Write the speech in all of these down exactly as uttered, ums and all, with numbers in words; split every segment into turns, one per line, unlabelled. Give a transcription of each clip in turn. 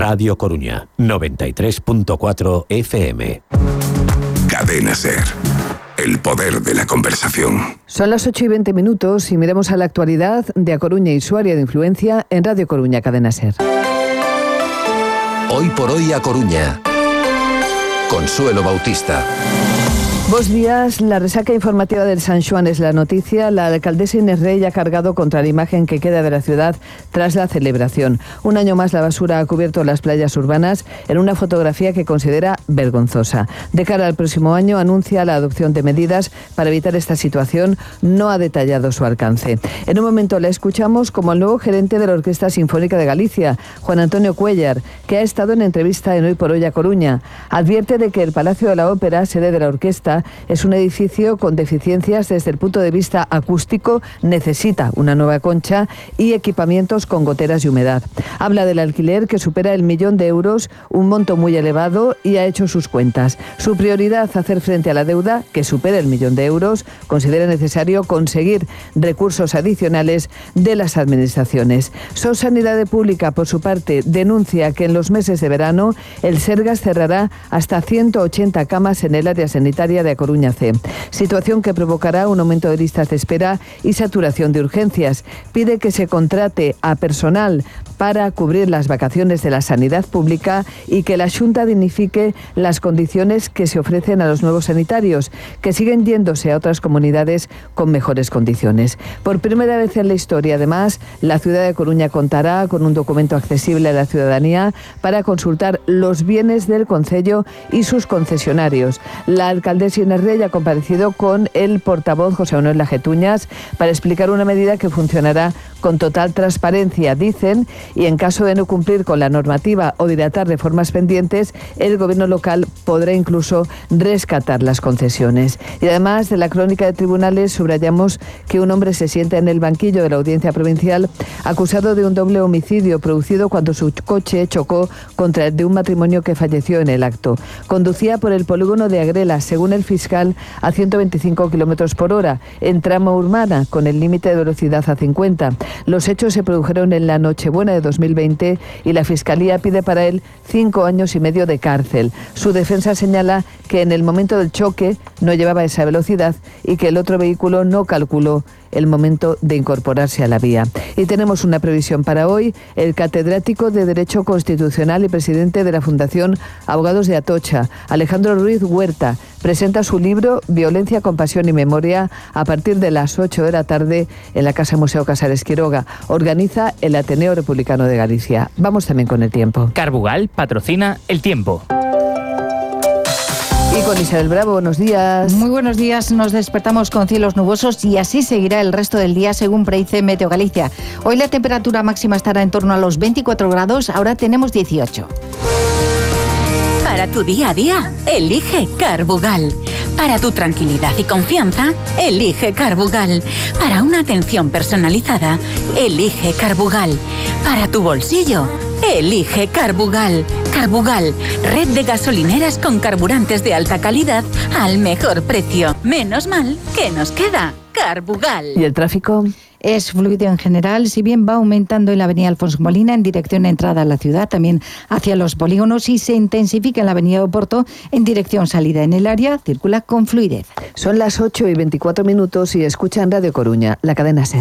Radio Coruña, noventa y tres punto cuatro F M.
Cadena SER. El poder de la conversación.
Son las ocho y veinte minutos y miremos a la actualidad de A Coruña y su área de influencia en Radio Coruña, Cadena SER.
Hoy por hoy A Coruña. Consuelo Bautista.
Buenos días. La resaca informativa del San Xoán es la noticia. La alcaldesa Inés Rey ha cargado contra la imagen que queda de la ciudad tras la celebración. Un año más la basura ha cubierto las playas urbanas en una fotografía que considera vergonzosa. De cara al próximo año anuncia la adopción de medidas para evitar esta situación. No ha detallado su alcance. En un momento la escuchamos como el nuevo gerente de la Orquesta Sinfónica de Galicia, Juan Antonio Cuéllar, que ha estado en entrevista en Hoy por Hoy A Coruña. Advierte de que el Palacio de la Ópera, sede de la orquesta, es un edificio con deficiencias desde el punto de vista acústico, necesita una nueva concha y equipamientos con goteras y humedad. Habla del alquiler que supera el millón de euros, un monto muy elevado, y ha hecho sus cuentas. Su prioridad, hacer frente a la deuda que supera el millón de euros. Considera necesario conseguir recursos adicionales de las administraciones. SOS Sanidad Pública, por su parte, denuncia que en los meses de verano el Sergas cerrará hasta ciento ochenta camas en el área sanitaria de A Coruña C. Situación que provocará un aumento de listas de espera y saturación de urgencias. Pide que se contrate a personal para cubrir las vacaciones de la sanidad pública y que la Xunta dignifique las condiciones que se ofrecen a los nuevos sanitarios, que siguen yéndose a otras comunidades con mejores condiciones. Por primera vez en la historia, además, la ciudad de Coruña contará con un documento accesible a la ciudadanía para consultar los bienes del concello y sus concesionarios. La alcaldesa Inés Rey ha comparecido con el portavoz José Manuel Lajetuñas para explicar una medida que funcionará con total transparencia, dicen, y en caso de no cumplir con la normativa o dilatar reformas pendientes, el gobierno local podrá incluso rescatar las concesiones. Y además de la crónica de tribunales, subrayamos que un hombre se sienta en el banquillo de la Audiencia Provincial acusado de un doble homicidio producido cuando su coche chocó contra el de un matrimonio que falleció en el acto. Conducía por el polígono de Agrela, según el fiscal, a ciento veinticinco kilómetros por hora, en tramo urbana, con el límite de velocidad a cincuenta. Los hechos se produjeron en la Nochebuena de dos mil veinte y la Fiscalía pide para él cinco años y medio de cárcel. Su defensa señala que en el momento del choque no llevaba esa velocidad y que el otro vehículo no calculó el momento de incorporarse a la vía. Y tenemos una previsión para hoy. El catedrático de Derecho Constitucional y presidente de la Fundación Abogados de Atocha, Alejandro Ruiz Huerta, presenta su libro Violencia, Compasión y Memoria a partir de las ocho de la tarde en la Casa Museo Casares Quiroga. Organiza el Ateneo Republicano de Galicia. Vamos también con el tiempo.
Carbugal patrocina el tiempo.
Y con Isabel Bravo, buenos días.
Muy buenos días, nos despertamos con cielos nubosos y así seguirá el resto del día según predice Meteo Galicia. Hoy la temperatura máxima estará en torno a los veinticuatro grados, ahora tenemos dieciocho.
Para tu día a día, elige Carbugal. Para tu tranquilidad y confianza, elige Carbugal. Para una atención personalizada, elige Carbugal. Para tu bolsillo, elige Carbugal. Carbugal, red de gasolineras con carburantes de alta calidad al mejor precio. Menos mal que nos queda Carbugal.
¿Y el tráfico?
Es fluido en general, si bien va aumentando en la avenida Alfonso Molina en dirección a entrada a la ciudad, también hacia los polígonos, y se intensifica en la avenida Oporto en dirección salida. En el área circula con fluidez.
Son las ocho y veinticuatro minutos y escuchan Radio Coruña, la cadena SER.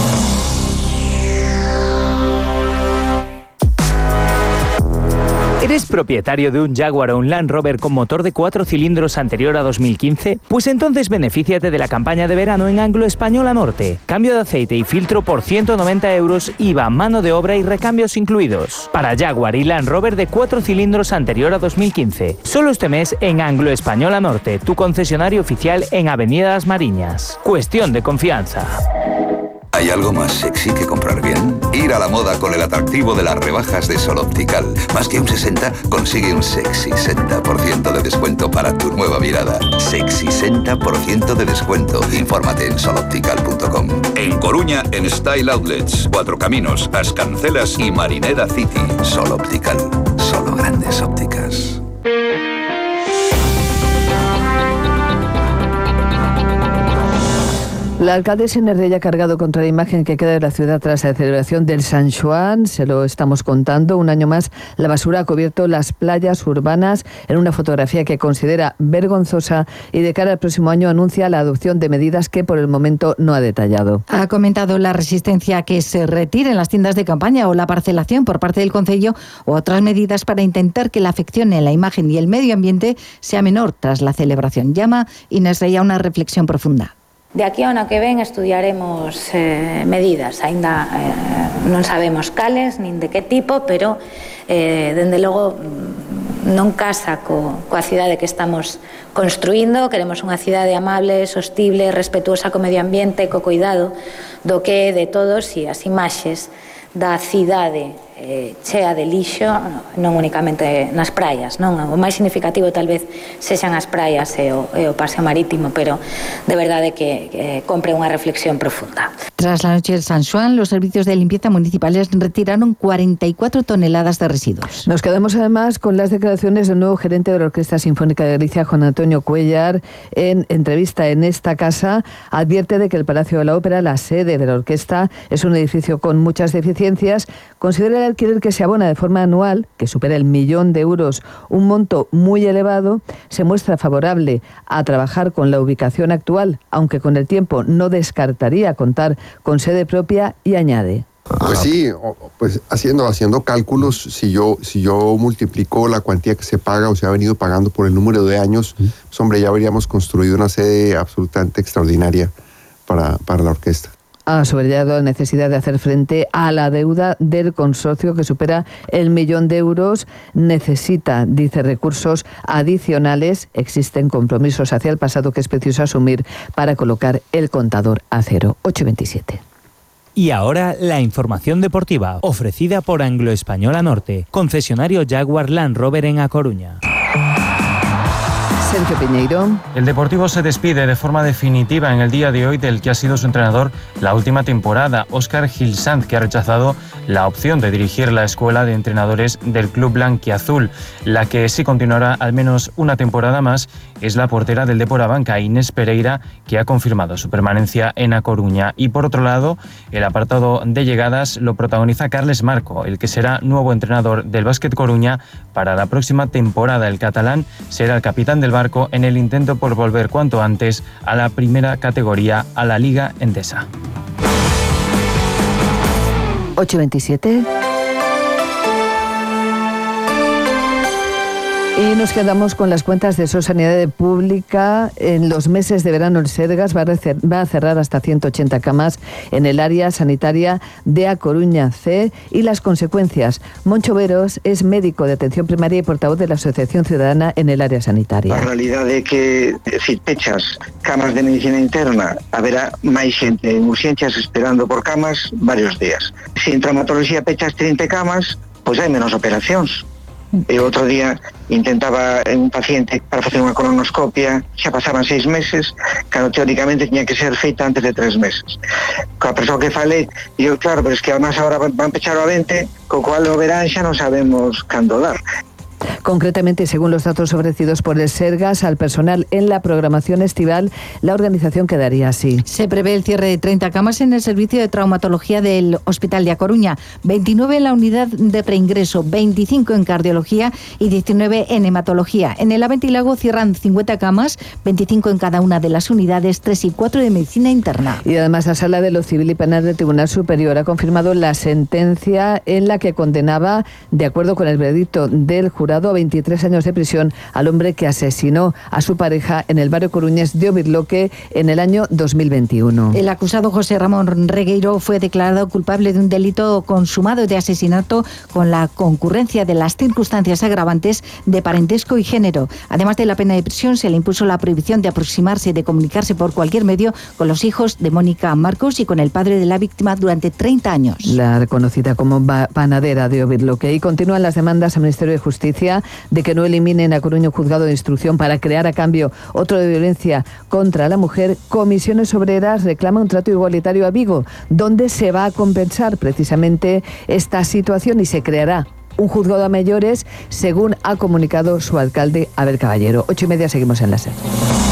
¿Eres propietario de un Jaguar o un Land Rover con motor de cuatro cilindros anterior a dos mil quince? Pues entonces benefíciate de la campaña de verano en Anglo Española Norte. Cambio de aceite y filtro por ciento noventa euros, I V A, mano de obra y recambios incluidos. Para Jaguar y Land Rover de cuatro cilindros anterior a dos mil quince. Solo este mes en Anglo Española Norte, tu concesionario oficial en Avenida Las Mariñas. Cuestión de confianza.
¿Hay algo más sexy que comprar bien? Ir a la moda con el atractivo de las rebajas de Sol Optical. Más que un sesenta, consigue un sexy sesenta por ciento de descuento para tu nueva mirada. Sexy sesenta por ciento de descuento. Infórmate en sol optical punto com. En Coruña, en Style Outlets, Cuatro Caminos, As Cancelas y Marineda City. Sol Optical. Solo grandes ópticas.
La alcaldesa Inés Rey ha cargado contra la imagen que queda de la ciudad tras la celebración del San Xoán. Se lo estamos contando. Un año más, la basura ha cubierto las playas urbanas en una fotografía que considera vergonzosa y de cara al próximo año anuncia la adopción de medidas que por el momento no ha detallado.
Ha comentado la resistencia a que se retiren las tiendas de campaña o la parcelación por parte del Concello u otras medidas para intentar que la afección en la imagen y el medio ambiente sea menor tras la celebración. Llama Inés Rey a una reflexión profunda.
De aquí ao ano que ven estudiaremos eh, medidas, aínda eh, non sabemos cales nin de que tipo, pero eh, dende logo non casa co, coa cidade que estamos construindo. Queremos unha cidade amable, sostible, respetuosa co medio ambiente, co cuidado do que é de todos, e as imaxes da cidade eh, chea de lixo, non únicamente nas praias, non? O máis significativo tal vez sexan as praias e o, e o paseo marítimo, pero de verdade que, que compre unha reflexión profunda.
Tras la noche del San Xoán, los servicios de limpieza municipales retiraron cuarenta y cuatro toneladas de residuos.
Nos quedamos además con las declaraciones del nuevo gerente de la Orquesta Sinfónica de Galicia, Juan Antonio Cuellar. En entrevista en esta casa, advierte de que el Palacio de la Ópera, la sede de la orquesta, es un edificio con muchas deficiencias. Considera el alquiler que se abona de forma anual, que supera el millón de euros, un monto muy elevado. Se muestra favorable a trabajar con la ubicación actual, aunque con el tiempo no descartaría contar con sede propia, y añade.
Pues sí, pues haciendo, haciendo cálculos, si yo, si yo multiplico la cuantía que se paga o se ha venido pagando por el número de años, pues hombre, ya habríamos construido una sede absolutamente extraordinaria para, para la orquesta.
Ha subrayado la necesidad de hacer frente a la deuda del consorcio que supera el millón de euros. Necesita, dice, recursos adicionales. Existen compromisos hacia el pasado que es preciso asumir para colocar el contador a cero. ocho veintisiete.
Y ahora la información deportiva, ofrecida por Anglo Española Norte, concesionario Jaguar Land Rover en A Coruña.
Sergio Piñeiro.
El Deportivo se despide de forma definitiva en el día de hoy del que ha sido su entrenador la última temporada, Óscar Gil Sanz, que ha rechazado la opción de dirigir la escuela de entrenadores del club blanquiazul. La que sí continuará al menos una temporada más es la portera del Depor Abanca, Inés Pereira, que ha confirmado su permanencia en A Coruña. Y por otro lado, el apartado de llegadas lo protagoniza Carles Marco, el que será nuevo entrenador del Básquet Coruña para la próxima temporada. El catalán será el capitán del Barco en el intento por volver cuanto antes a la primera categoría, a la Liga Endesa.
ocho veintisiete. Y nos quedamos con las cuentas de Sanidad Pública. En los meses de verano el Sergas va a cerrar hasta ciento ochenta camas en el área sanitaria de A Coruña C, y las consecuencias. Moncho Veros es médico de atención primaria y portavoz de la Asociación Ciudadana en el área sanitaria.
A realidade é que, se pechas camas de medicina interna, haberá máis xente en urxencias esperando por camas varios días. Se en traumatología pechas trinta camas, pois hai menos operacións. E outro día intentaba un paciente para facer unha colonoscopia, xa pasaban seis meses, cando teóricamente tiña que ser feita antes de tres meses. Coa persoa que falei, eu, claro, pero es que además agora van pechar o vente, co cual o verán xa non sabemos cando dar.
Concretamente, según los datos ofrecidos por el Sergas al personal en la programación estival, la organización quedaría así.
Se prevé el cierre de treinta camas en el servicio de traumatología del Hospital de A Coruña, veintinueve en la unidad de preingreso, veinticinco en cardiología y diecinueve en hematología. En el Aventilago cierran cincuenta camas, veinticinco en cada una de las unidades, tres y cuatro de medicina interna.
Y además la Sala de lo Civil y Penal del Tribunal Superior ha confirmado la sentencia en la que condenaba, de acuerdo con el veredicto del jurado, a veintitrés años de prisión al hombre que asesinó a su pareja en el barrio coruñés de Ovirloque en el año dos mil veintiuno.
El acusado José Ramón Regueiro fue declarado culpable de un delito consumado de asesinato con la concurrencia de las circunstancias agravantes de parentesco y género. Además de la pena de prisión, se le impuso la prohibición de aproximarse y de comunicarse por cualquier medio con los hijos de Mónica Marcos y con el padre de la víctima durante treinta años.
La reconocida como panadera de Ovirloque. Y continúan las demandas al Ministerio de Justicia de que no eliminen a Coruña un juzgado de instrucción para crear a cambio otro de violencia contra la mujer. Comisiones Obreras reclama un trato igualitario a Vigo, donde se va a compensar precisamente esta situación y se creará un juzgado a mayores, según ha comunicado su alcalde Abel Caballero. Ocho y media, seguimos en la SER.